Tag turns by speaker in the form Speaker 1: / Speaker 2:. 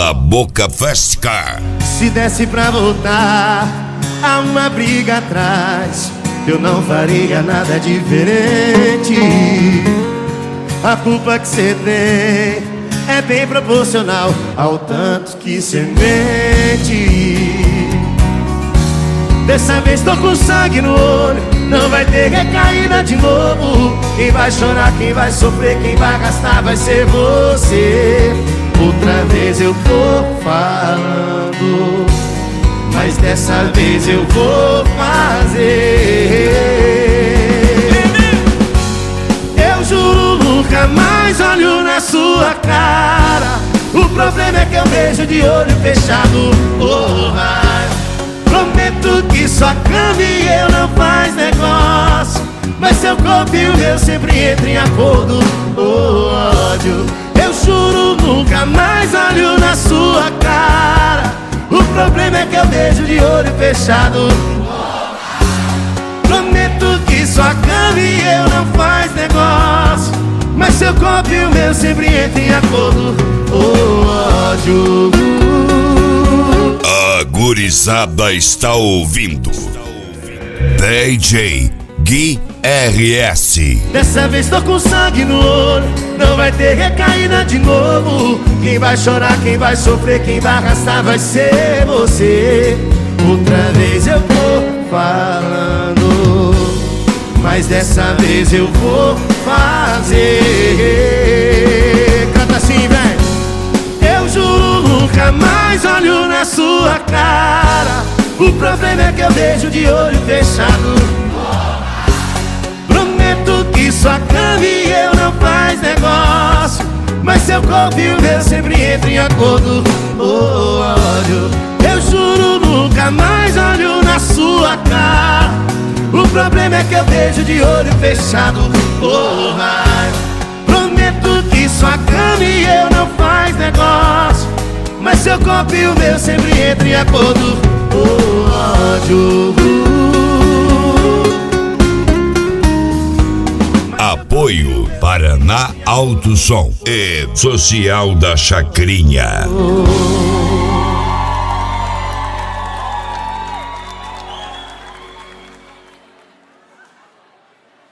Speaker 1: Cala Boca Fast Car.
Speaker 2: Se desse pra voltar a uma briga atrás, eu não faria nada diferente. A culpa que cê tem é bem proporcional ao tanto que cê mente. Dessa vez tô com sangue no olho, não vai ter recaída de novo. Quem vai chorar, quem vai sofrer, quem vai gastar vai ser você. Outra vez eu tô falando, mas dessa vez eu vou fazer. Eu juro, nunca mais olho na sua cara. O problema é que eu vejo de olho fechado. Prometo que sua cama e eu não faz negócio, mas seu corpo e o meu sempre entram em acordo. Ódio, eu juro, nunca mais olho na sua cara. O problema é que eu vejo de olho fechado. Prometo que sua cama e eu não faz negócio, mas seu corpo e o meu sempre entram em acordo. Ódio.
Speaker 1: A gurizada está ouvindo DJ Gui RS.
Speaker 2: Dessa vez tô com sangue no olho, não vai ter recaída de novo. Quem vai chorar, quem vai sofrer, quem vai arrastar vai ser você. Outra vez eu tô falando, mas dessa vez eu vou fazer. Canta assim, velho. Eu juro, nunca mais olho na sua cara. O problema é que eu vejo de olho fechado. Prometo que sua cama e eu não faz negócio, mas seu corpo e o meu sempre entram em acordo. Ódio, eu juro, nunca mais olho na sua cara. O problema é que eu vejo de olho fechado. Prometo que sua cama e eu não faz negócio, mas seu corpo e o meu sempre entram em acordo. Ódio.
Speaker 1: Apoio Paraná Alto Som e Social da Chacrinha.